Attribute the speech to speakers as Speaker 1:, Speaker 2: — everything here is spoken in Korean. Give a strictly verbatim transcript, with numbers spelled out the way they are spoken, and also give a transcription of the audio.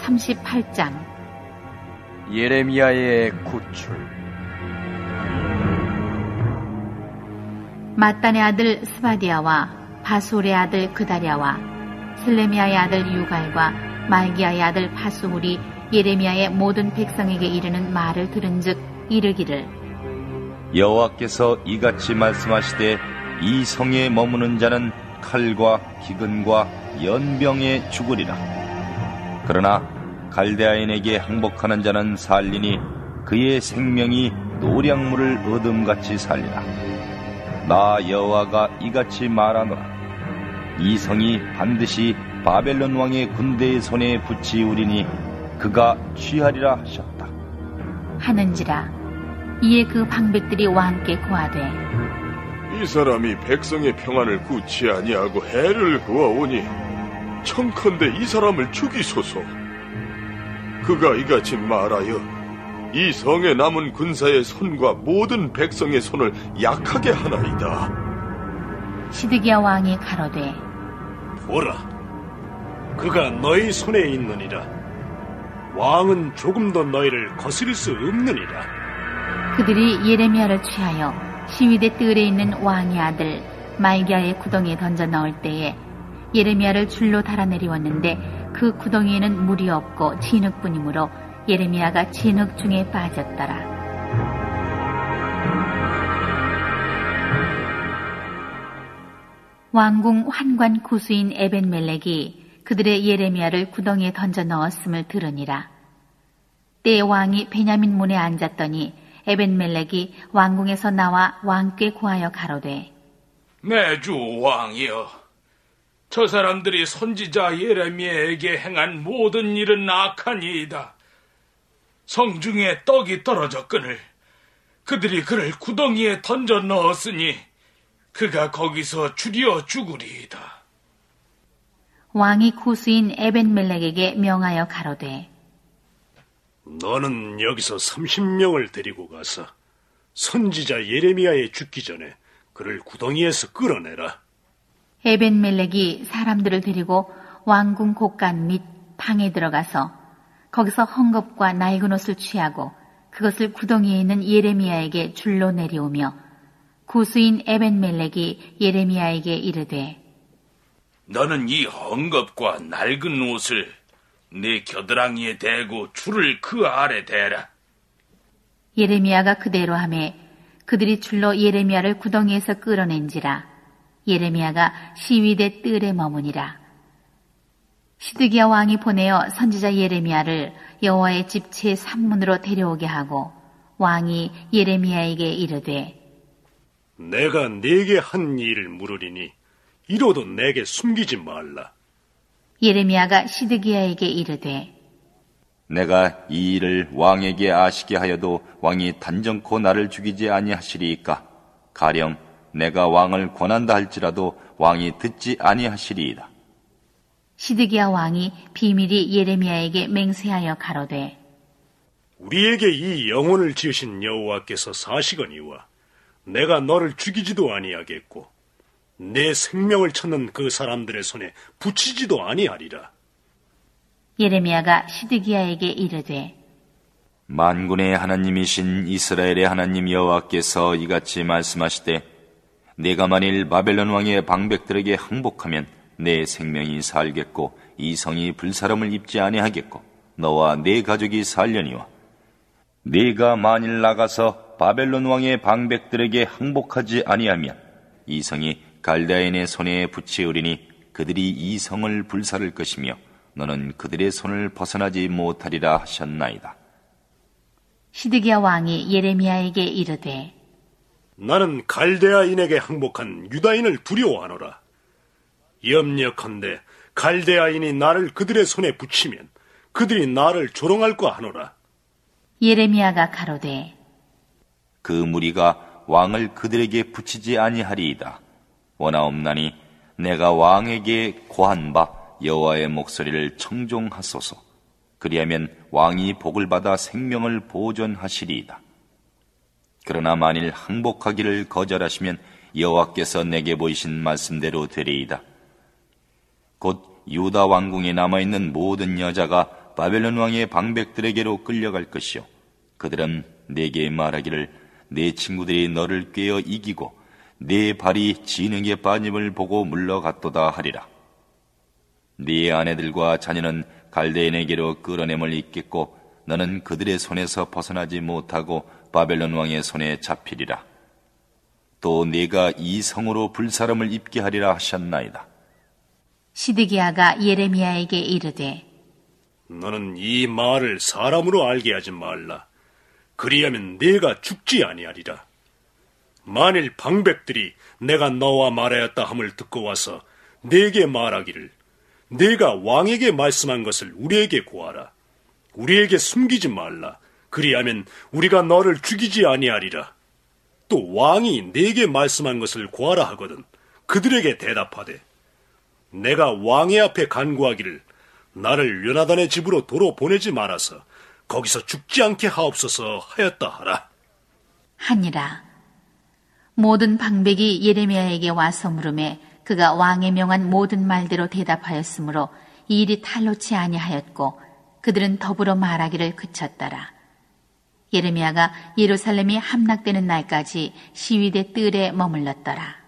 Speaker 1: 제삼십팔 장.
Speaker 2: 예레미야의 구출.
Speaker 1: 마단의 아들 스바디아와 바술의 아들 그다랴와 슬레미야의 아들 유갈과 말기야의 아들 파수훌이 예레미야의 모든 백성에게 이르는 말을 들은즉 이르기를,
Speaker 3: 여호와께서 이같이 말씀하시되 이 성에 머무는 자는 칼과 기근과 연병에 죽으리라. 그러나 갈대아인에게 항복하는 자는 살리니 그의 생명이 노량물을 얻음같이 살리라. 나 여호와가 이같이 말하노라. 이 성이 반드시 바벨론 왕의 군대의 손에 붙이우리니 그가 취하리라 하셨다
Speaker 1: 하는지라. 이에 그 방백들이 왕께 고하되,
Speaker 4: 이 사람이 백성의 평안을 구치 아니하고 해를 그어오니 청컨대 이 사람을 죽이소서. 그가 이같이 말하여 이 성에 남은 군사의 손과 모든 백성의 손을 약하게 하나이다.
Speaker 1: 시드기야 왕이 가로되,
Speaker 5: 보라, 그가 너희 손에 있느니라. 왕은 조금도 너희를 거스릴 수 없느니라.
Speaker 1: 그들이 예레미야를 취하여 시위대 뜰에 있는 왕의 아들 말기야의 구덩이에 던져 넣을 때에 예레미야를 줄로 달아내리웠는데 그 구덩이에는 물이 없고 진흙뿐이므로 예레미야가 진흙 중에 빠졌더라. 왕궁 환관 구수인 에벤멜렉이 그들의 예레미야를 구덩이에 던져 넣었음을 들으니라. 때에 왕이 베냐민 문에 앉았더니 에벤멜렉이 왕궁에서 나와 왕께 고하여 가로되,
Speaker 6: 내 주 왕이여, 저 사람들이 선지자 예레미야에게 행한 모든 일은 악하니이다. 성중에 떡이 떨어졌거늘 그들이 그를 구덩이에 던져 넣었으니 그가 거기서 주리어 죽으리이다.
Speaker 1: 왕이 구수인 에벤멜렉에게 명하여 가로되,
Speaker 5: 너는 여기서 삼십 명을 데리고 가서 선지자 예레미야에 죽기 전에 그를 구덩이에서 끌어내라.
Speaker 1: 에벤멜렉이 사람들을 데리고 왕궁 곳간 및 방에 들어가서 거기서 헝겊과 낡은 옷을 취하고 그것을 구덩이에 있는 예레미야에게 줄로 내려오며 구수인 에벤멜렉이 예레미야에게 이르되,
Speaker 6: 너는 이 헝겊과 낡은 옷을 네 겨드랑이에 대고 줄을 그 아래 대라.
Speaker 1: 예레미야가 그대로 하매 그들이 줄로 예레미야를 구덩이에서 끌어낸지라. 예레미야가 시위대 뜰에 머무니라. 시드기야 왕이 보내어 선지자 예레미야를 여호와의 집 제삼문으로 데려오게 하고 왕이 예레미야에게 이르되,
Speaker 5: 내가 네게 한 일을 물으리니 이로도 내게 숨기지 말라.
Speaker 1: 예레미야가 시드기야에게 이르되,
Speaker 3: 내가 이 일을 왕에게 아시게 하여도 왕이 단정코 나를 죽이지 아니하시리이까. 가령 내가 왕을 권한다 할지라도 왕이 듣지 아니하시리이다.
Speaker 1: 시드기야 왕이 비밀이 예레미야에게 맹세하여 가로되,
Speaker 5: 우리에게 이 영혼을 지으신 여호와께서 사시거니와 내가 너를 죽이지도 아니하겠고 내 생명을 찾는 그 사람들의 손에 붙이지도 아니하리라.
Speaker 1: 예레미야가 시드기야에게 이르되,
Speaker 3: 만군의 하나님이신 이스라엘의 하나님 여호와께서 이같이 말씀하시되, 내가 만일 바벨론 왕의 방백들에게 항복하면 내 생명이 살겠고 이 성이 불사름을 입지 아니하겠고 너와 네 가족이 살려니와, 네가 만일 나가서 바벨론 왕의 방백들에게 항복하지 아니하면 이 성이 갈대아인의 손에 붙이우리니 그들이 이 성을 불사를 것이며 너는 그들의 손을 벗어나지 못하리라 하셨나이다.
Speaker 1: 시드기야 왕이 예레미야에게 이르되,
Speaker 5: 나는 갈대아인에게 항복한 유다인을 두려워하노라. 염려컨대 갈대아인이 나를 그들의 손에 붙이면 그들이 나를 조롱할까 하노라.
Speaker 1: 예레미야가 가로되,
Speaker 3: 그 무리가 왕을 그들에게 붙이지 아니하리이다. 원하옵나니 내가 왕에게 고한 바 여호와의 목소리를 청종하소서. 그리하면 왕이 복을 받아 생명을 보존하시리이다. 그러나 만일 항복하기를 거절하시면 여호와께서 내게 보이신 말씀대로 되리이다. 곧 유다 왕궁에 남아있는 모든 여자가 바벨론 왕의 방백들에게로 끌려갈 것이요 그들은 내게 말하기를 내 친구들이 너를 꿰어 이기고 네 발이 진흙에 빠짐을 보고 물러갔도다 하리라. 네 아내들과 자녀는 갈대인에게로 끌어냄을 입겠고 너는 그들의 손에서 벗어나지 못하고 바벨론 왕의 손에 잡히리라. 또 네가 이 성으로 불사름을 입게 하리라 하셨나이다.
Speaker 1: 시드기야가 예레미야에게 이르되
Speaker 5: 너는 이 말을 사람으로 알게 하지 말라. 그리하면 네가 죽지 아니하리라. 만일 방백들이 내가 너와 말하였다 함을 듣고 와서 네게 말하기를 네가 왕에게 말씀한 것을 우리에게 고하라. 우리에게 숨기지 말라. 그리하면 우리가 너를 죽이지 아니하리라. 또 왕이 네게 말씀한 것을 고하라 하거든 그들에게 대답하되 내가 왕의 앞에 간구하기를 나를 요나단의 집으로 도로 보내지 말아서 거기서 죽지 않게 하옵소서 하였다 하라.
Speaker 1: 하니라. 모든 방백이 예레미야에게 와서 물음에 그가 왕의 명한 모든 말대로 대답하였으므로 이 일이 탈놓지 아니하였고 그들은 더불어 말하기를 그쳤더라. 예레미야가 예루살렘이 함락되는 날까지 시위대 뜰에 머물렀더라.